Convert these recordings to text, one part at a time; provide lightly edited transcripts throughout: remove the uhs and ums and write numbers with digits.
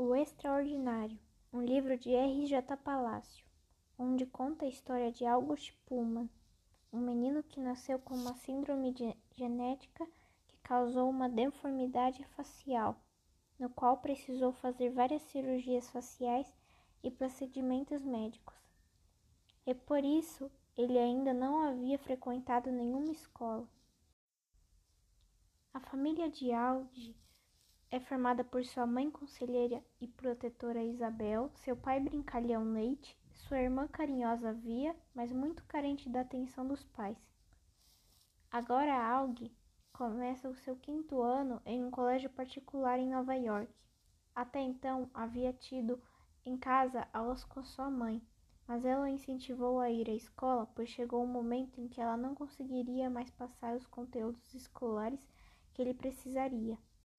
O Extraordinário, um livro de R.J. Palacio, onde conta a história de August Pullman, um menino que nasceu com uma síndrome genética que causou uma deformidade facial, no qual precisou fazer várias cirurgias faciais e procedimentos médicos. E por isso, ele ainda não havia frequentado nenhuma escola. A família de Audi é formada por sua mãe conselheira e protetora Isabel, seu pai brincalhão Leite, sua irmã carinhosa Via, mas muito carente da atenção dos pais. Agora Aug começa o seu 5º ano em um colégio particular em Nova York. Até então havia tido em casa aulas com sua mãe, mas ela o incentivou a ir à escola, pois chegou um momento em que ela não conseguiria mais passar os conteúdos escolares que ele precisaria.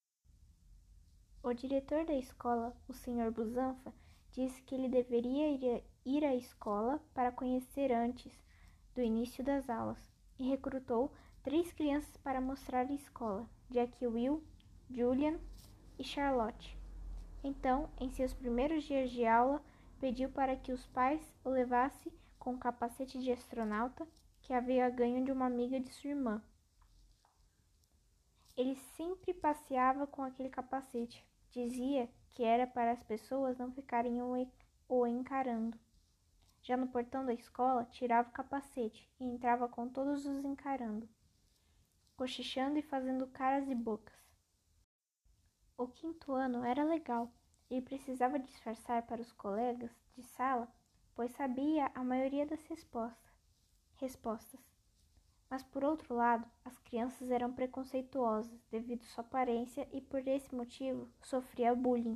O diretor da escola, o Sr. Busanfa, disse que ele deveria ir à escola para conhecer antes do início das aulas e recrutou 3 crianças para mostrar a escola: Jack, Will, Julian e Charlotte. Então, em seus primeiros dias de aula, pediu para que os pais o levassem com o capacete de astronauta que havia ganho de uma amiga de sua irmã. Ele sempre passeava com aquele capacete. Dizia que era para as pessoas não ficarem o encarando. Já no portão da escola, tirava o capacete e entrava com todos os encarando, cochichando e fazendo caras e bocas. O 5º ano era legal. Ele precisava disfarçar para os colegas de sala, pois sabia a maioria das respostas. Mas, por outro lado, as crianças eram preconceituosas devido à sua aparência e, por esse motivo, sofria bullying.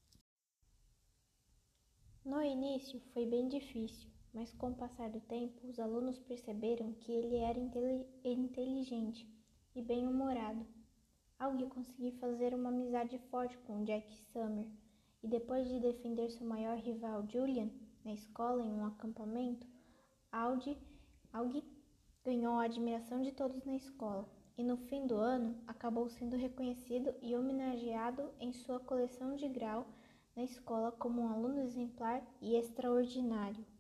No início foi bem difícil, mas com o passar do tempo, os alunos perceberam que ele era inteligente e bem-humorado. Aug conseguiu fazer uma amizade forte com Jack Summer, e depois de defender seu maior rival Julian na escola em um acampamento, Aug ganhou a admiração de todos na escola, e no fim do ano acabou sendo reconhecido e homenageado em sua coleção de grau na escola como um aluno exemplar e extraordinário.